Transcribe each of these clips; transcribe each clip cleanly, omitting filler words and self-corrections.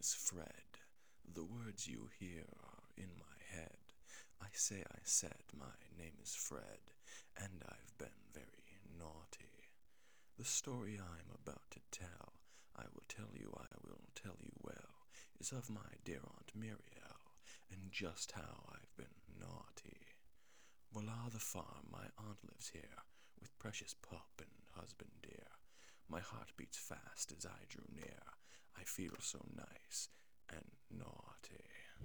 is Fred. The words you hear are in my head. I said, my name is Fred, and I've been very naughty. The story I'm about to tell, I will tell you well, is of my dear Aunt Muriel, and just how I've been naughty. Voila the farm, my aunt lives here, with precious pup and husband dear. My heart beats fast as I drew near, I feel so nice and naughty.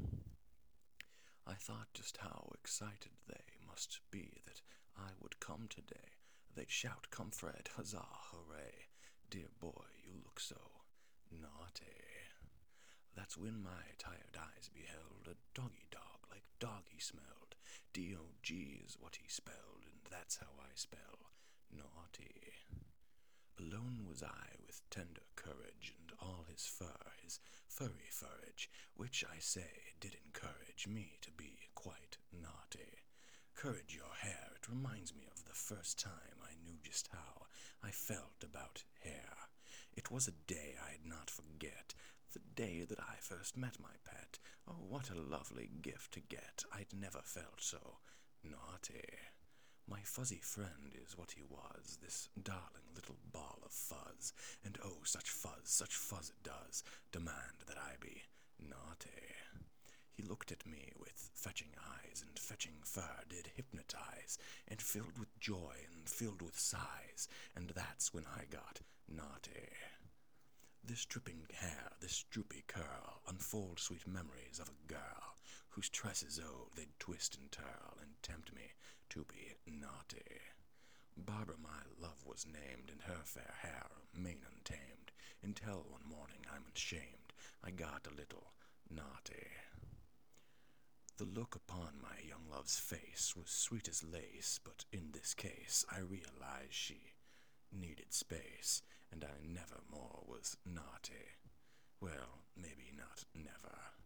I thought just how excited they must be that I would come today. They'd shout, "Come, Fred, huzzah, hooray! Dear boy, you look so naughty." That's when my tired eyes beheld a doggy dog, like dog he smelled. D-O-G is what he spelled, and that's how I spell naughty. Alone was I with tender courage, and all his fur, his furry furrage, which I say did encourage me to be quite naughty. Courage your hair, it reminds me of the first time I knew just how I felt about hair. It was a day I'd not forget, the day that I first met my pet. Oh, what a lovely gift to get, I'd never felt so naughty. My fuzzy friend is what he was, this darling little ball of fuzz, and oh, such fuzz it does, demand that I be naughty. He looked at me with fetching eyes, and fetching fur did hypnotize, and filled with joy and filled with sighs, and that's when I got naughty. This dripping hair, this droopy curl, unfold sweet memories of a girl, whose tresses, oh, they'd twist and twirl, and tempt me to be naughty. Barbara my love was named, and her fair hair main untamed, until one morning I'm ashamed, I got a little naughty. The look upon my young love's face was sweet as lace, but in this case I realized she needed space, and I never more was naughty. Well, maybe not never.